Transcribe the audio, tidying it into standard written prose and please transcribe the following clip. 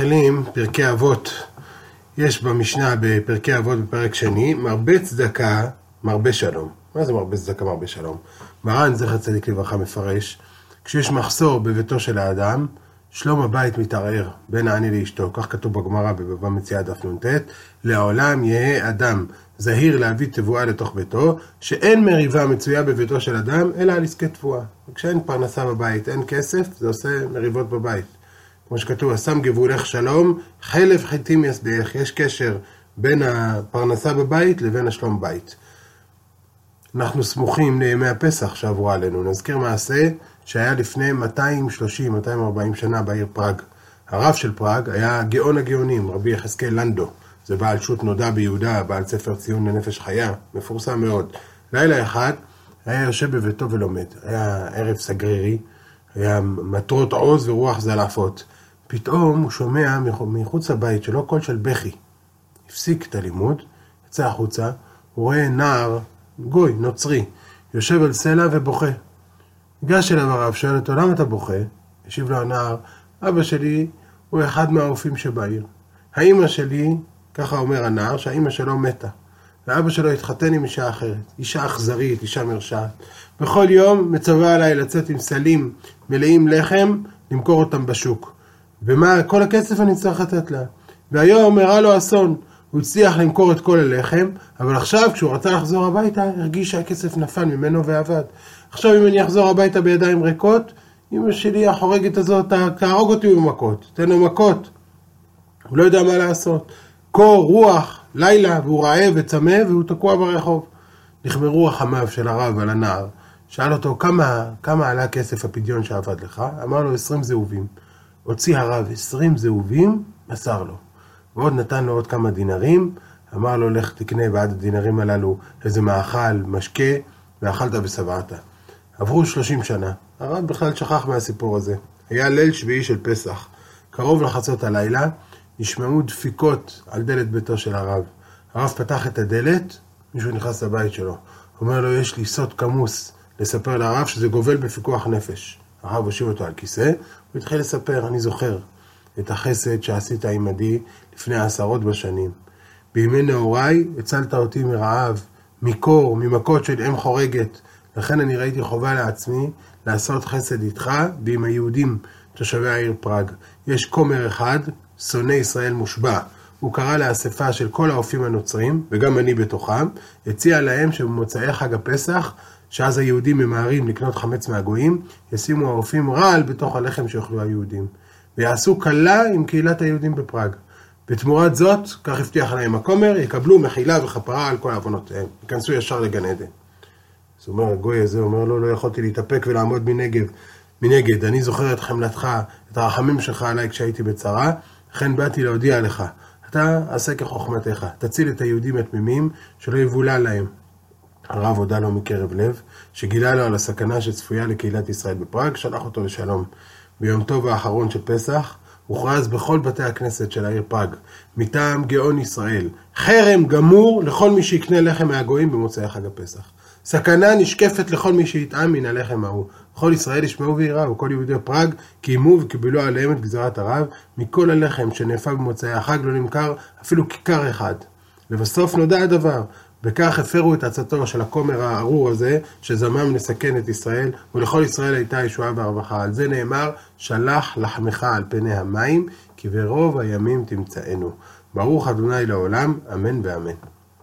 מתחילים פרקי אבות. יש במשנה בפרקי אבות בפרק שני, מרבה צדקה, מרבה שלום. מה זה מרבה צדקה, מרבה שלום? מרן זכר צדיק לברכה מפרש, כשיש מחסור בביתו של האדם, שלום הבית מתערער בין העני לאשתו. כך כתוב בגמרא בבבא מציעא דף נ"ט, לעולם יהא אדם זהיר להביא תבואה לתוך ביתו, שאין מריבה מצויה בביתו של אדם, אלא על עסקי תבואה. וכשאין פרנסה בבית, אין כסף, זה עושה מריבות בבית. כמו שכתוב, השם גבולך שלום, חלף חיטים יסדך. יש קשר בין הפרנסה בבית לבין השלום בית. אנחנו סמוכים לימי הפסח שעברו עלינו. נזכיר מעשה שהיה לפני 230-240 שנה בעיר פראג. הרב של פראג היה גאון הגאונים, רבי יחזקאל לנדו. זה בעל שו"ת נודע ביהודה, בעל ספר ציון לנפש חיה, מפורסם מאוד. לילה אחד היה יושב בביתו ולומד. היה ערב סגרירי, היה מטרות עוז ורוח זלעפות. פתאום הוא שומע מחוץ לבית שלו קול של בכי. הפסיק את הלימוד, יצא החוצה, הוא רואה נער, גוי, נוצרי, יושב על סלע ובוכה. ניגש אליו הרב, שואל אותו, למה אתה בוכה? השיב לו הנער, אבא שלי הוא אחד מהאופים שבעיר. האמא שלי, ככה אומר הנער, שהאמא שלו מתה. ואבא שלו התחתן עם אישה אחרת, אישה אכזרית, אישה מרשעת. בכל יום מצווה עליי לצאת עם סלים מלאים לחם, למכור אותם בשוק. ומה, כל הכסף אני צריך לתת לה. והיום הראה לו אסון. הוא הצליח למכור את כל הלחם, אבל עכשיו כשהוא רצה לחזור הביתה, הרגיש שהכסף נפל ממנו ועבד. עכשיו אם אני אחזור הביתה בידיים ריקות, אמא שלי החורגת הזאת תהרוג אותי במכות, תן לו מכות. הוא לא יודע מה לעשות. קור, רוח, לילה, והוא רעב וצמא, והוא תקוע ברחוב. נחמרו רחמיו של הרב על הנער. שאל אותו, כמה עלה כסף הפדיון שעבד לך? אמר לו 20 זהובים. הוציא הרב 20 זהובים, מסר לו. ועוד נתן לו עוד כמה דינרים, אמר לו, לך תקנה בעד הדינרים הללו איזה מאכל, משקה, ואכלת ושבעת. עברו 30 שנה. הרב בכלל שכח מהסיפור הזה. היה ליל שביעי של פסח. קרוב לחצות הלילה, נשמעו דפיקות על דלת ביתו של הרב. הרב פתח את הדלת, מישהו נכנס לבית שלו. אומר לו, יש לי סוד כמוס לספר לרב שזה גובל בפיקוח נפש. הרב הושיב אותו על כיסא, הוא התחיל לספר, אני זוכר את החסד שעשית עמדי לפני עשרות בשנים. בימי נעוריי הצלת אותי מרעב, מקור, ממכות של אם חורגת. לכן אני ראיתי חובה לעצמי לעשות חסד איתך ועם היהודים תושבי העיר פראג. יש כומר אחד, שונא ישראל מושבע. הוא קרא לאספה של כל האופים הנוצרים, וגם אני בתוכם, הציע להם שבמוצאי חג הפסח, שאז היהודים ממהרים לקנות חמץ מהגויים, ישימו האופים רעל בתוך הלחם שיאכלו היהודים. ויעשו קלה עם קהילת היהודים בפראג. בתמורת זאת, כך הבטיח להם הכומר, יקבלו מחילה וכפרה על כל העוונותיהם. ייכנסו ישר לגן עדן. אז הוא אומר, הגוי הזה אומר לו, לא יכולתי להתאפק ולעמוד מנגד. אני זוכר את חמלתך, את הרחמים שלך עליי כשהייתי בצרה, לכן באתי להודיע לך. אתה עשה כחוכמתך, תציל את היהודים התמימים שלא יבולע להם. הרב הודה לו מקרב לב, שגילה לו על הסכנה שצפויה לקהילת ישראל בפראג, שלח אותו לשלום. ביום טוב האחרון של פסח, הוכרז בכל בתי הכנסת של העיר פראג, מטעם גאון ישראל, חרם גמור לכל מי שיקנה לחם מהגויים במוצאי חג הפסח. סכנה נשקפת לכל מי שיטעם מן הלחם ההוא. כל ישראל ישמעו ויראו, וכל יהודי פראג קיימו וקיבלו עליהם את גזירת הרב, מכל הלחם שנאפה במוצאי החג לא נמכר אפילו כיכר אחד. לבסוף נודע הדבר, בכך הפרו את עצתו של הכומר הארור הזה, שזמם לסכן את ישראל, ולכל ישראל הייתה ישועה והרווחה. על זה נאמר, שלח לחמך על פני המים, כי ברוב הימים תמצאנו. ברוך ה' לעולם, אמן ואמן.